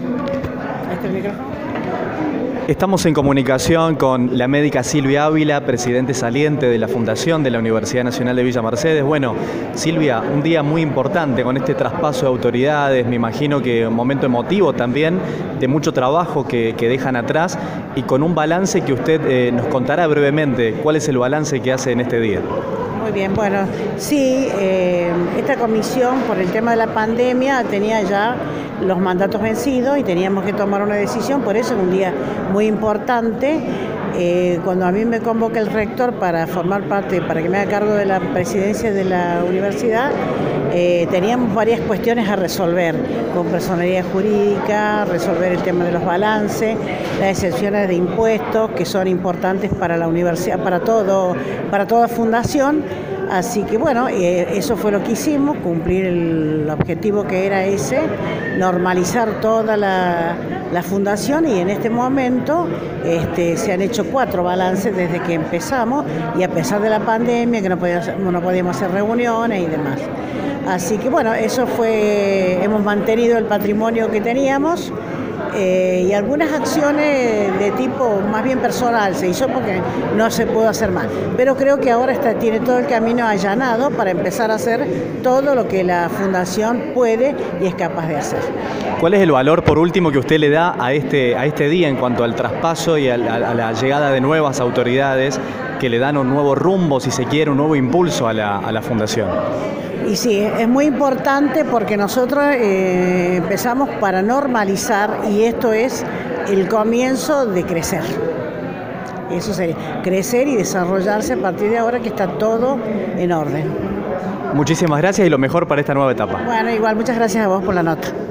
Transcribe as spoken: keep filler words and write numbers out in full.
Ahí está el micrófono. Estamos en comunicación con la médica Silvia Ávila, presidente saliente de la Fundación de la Universidad Nacional de Villa Mercedes. Bueno, Silvia, un día muy importante con este traspaso de autoridades, me imagino que un momento emotivo también, de mucho trabajo que, que dejan atrás y con un balance que usted eh, nos contará brevemente. ¿Cuál es el balance que hace en este día? Muy bien, bueno, sí, eh, esta comisión por el tema de la pandemia tenía ya los mandatos vencidos y teníamos que tomar una decisión, por eso es un día muy importante. Eh, cuando a mí me convoca el rector para formar parte, para que me haga cargo de la presidencia de la universidad, eh, teníamos varias cuestiones a resolver, con personalidad jurídica, resolver el tema de los balances, las excepciones de impuestos que son importantes para la universidad, para todo, para toda fundación. Así que bueno, eh, eso fue lo que hicimos, cumplir el objetivo que era ese, normalizar toda la, la fundación, y en este momento este, se han hecho cuatro balances desde que empezamos, y a pesar de la pandemia, que no podíamos, no podíamos hacer reuniones y demás. Así que bueno, eso fue, hemos mantenido el patrimonio que teníamos. Eh, y algunas acciones de tipo más bien personal se hizo porque no se pudo hacer más. Pero creo que ahora está, tiene todo el camino allanado para empezar a hacer todo lo que la Fundación puede y es capaz de hacer. ¿Cuál es el valor, por último, que usted le da a este, a este día en cuanto al traspaso y a la, a la llegada de nuevas autoridades que le dan un nuevo rumbo, si se quiere, un nuevo impulso a la, a la Fundación? Y sí, es muy importante porque nosotros eh, empezamos para normalizar, y esto es el comienzo de crecer. Eso sería, crecer y desarrollarse a partir de ahora que está todo en orden. Muchísimas gracias y lo mejor para esta nueva etapa. Bueno, igual, muchas gracias a vos por la nota.